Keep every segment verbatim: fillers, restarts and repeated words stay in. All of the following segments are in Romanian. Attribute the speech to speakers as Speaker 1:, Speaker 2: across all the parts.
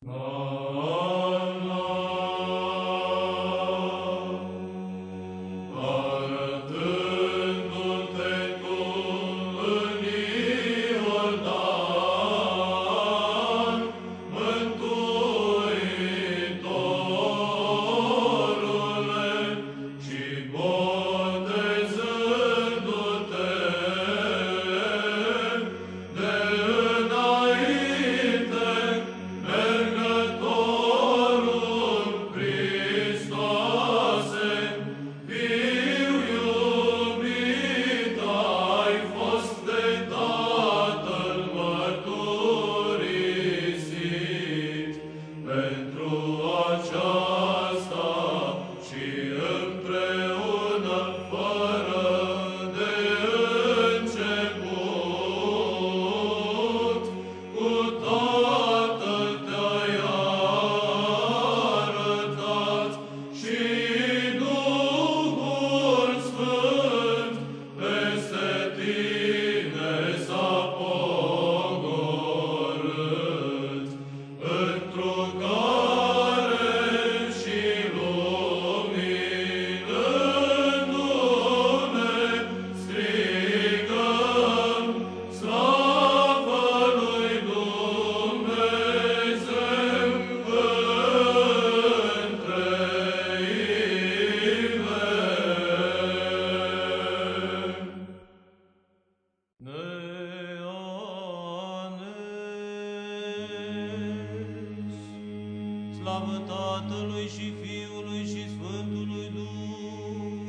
Speaker 1: Slavă Tatălui și Fiului și Sfântului Duh!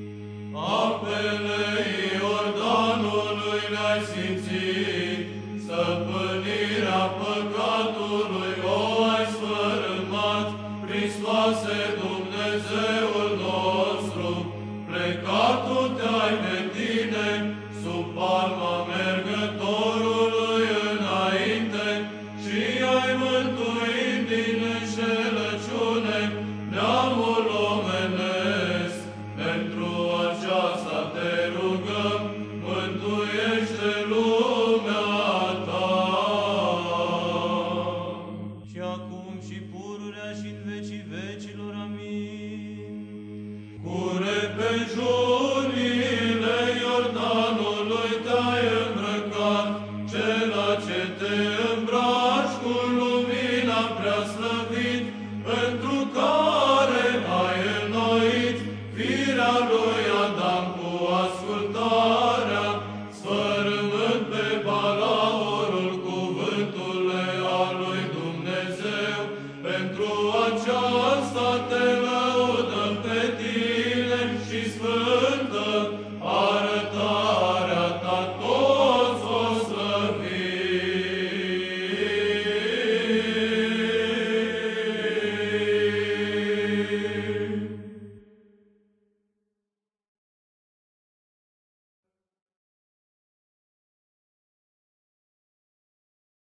Speaker 2: Apele Iordanului le-ai simțit, stăpânirea păcatului o ai sfărâmat, Hristoase Dumnezeul nostru, plecat tu te-ai pe tine, sub palma mergătorului înainte, și ai mântuit din înșelăciune neamul omenesc. Pentru aceasta te rugăm, mântuiește lumea ta.
Speaker 1: Și acum și pururea și în vecii vecilor. Amin.
Speaker 2: Cu repejunile Iordanului te-ai îmbrăcat, cela ce te îmbraci cu lumina prea slăvită